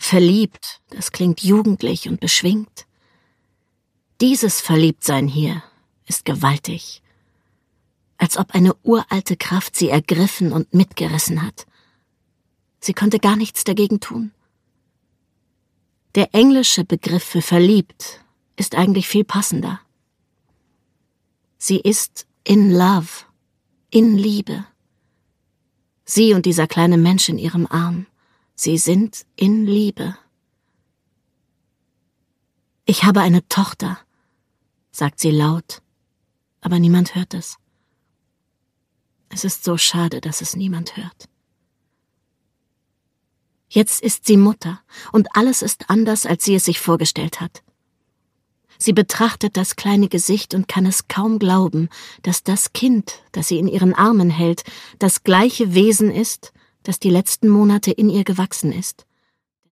Verliebt, das klingt jugendlich und beschwingt. Dieses Verliebtsein hier ist gewaltig, als ob eine uralte Kraft sie ergriffen und mitgerissen hat. Sie konnte gar nichts dagegen tun. Der englische Begriff für verliebt ist eigentlich viel passender. Sie ist in love, in Liebe. Sie und dieser kleine Mensch in ihrem Arm, sie sind in Liebe. »Ich habe eine Tochter«, sagt sie laut, aber niemand hört es. Es ist so schade, dass es niemand hört. Jetzt ist sie Mutter und alles ist anders, als sie es sich vorgestellt hat. Sie betrachtet das kleine Gesicht und kann es kaum glauben, dass das Kind, das sie in ihren Armen hält, das gleiche Wesen ist, das die letzten Monate in ihr gewachsen ist.